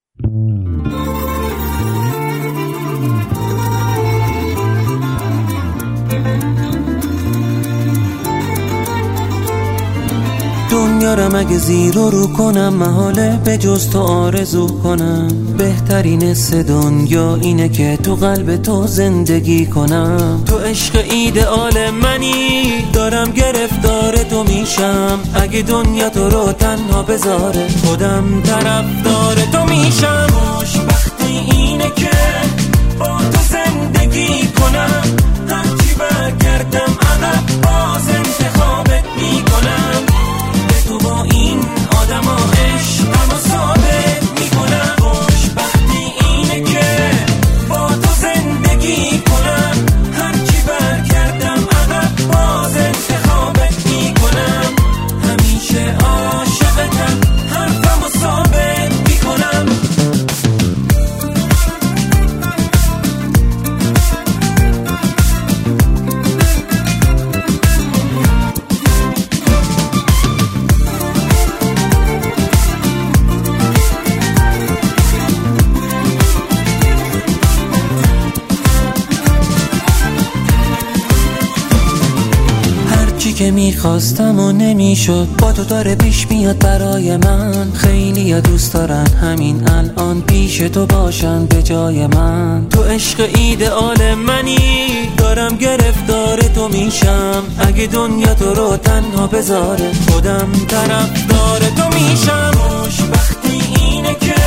دنیا رو مگه زیر و رو کنم، محاله به جز تو آرزو کنم. بهترین حس دنیا اینه که تو قلب تو زندگی کنم. تو عشق ایدئال منی، دارم گرفتار تو میشم. اگه دنیا تو رو تنها بذاره، خودم طرفدار تو میشم. خوشبختی اینه که با تو زندگی کنم. هرچی برگردم عقب باز انتخابت میکنم. تو با این آدم ها عشقم رو ثابت میکنم. خوشبختی اینه که با تو زندگی کنم. هرچی برگردم عقب باز انتخابت میکنم. همیشه عاشقتم، حرفم رو ثابت میکنم. چی که میخواستم و نمیشد، با تو داره پیش میاد برای من. خیلی دوست دارن همین الان پیش تو باشن به جای من. تو عشق ایدئال منی، دارم گرفتار تو میشم. اگه دنیا تو رو تنها بذاره، خودم طرفدار تو میشم. خوشبختی اینه که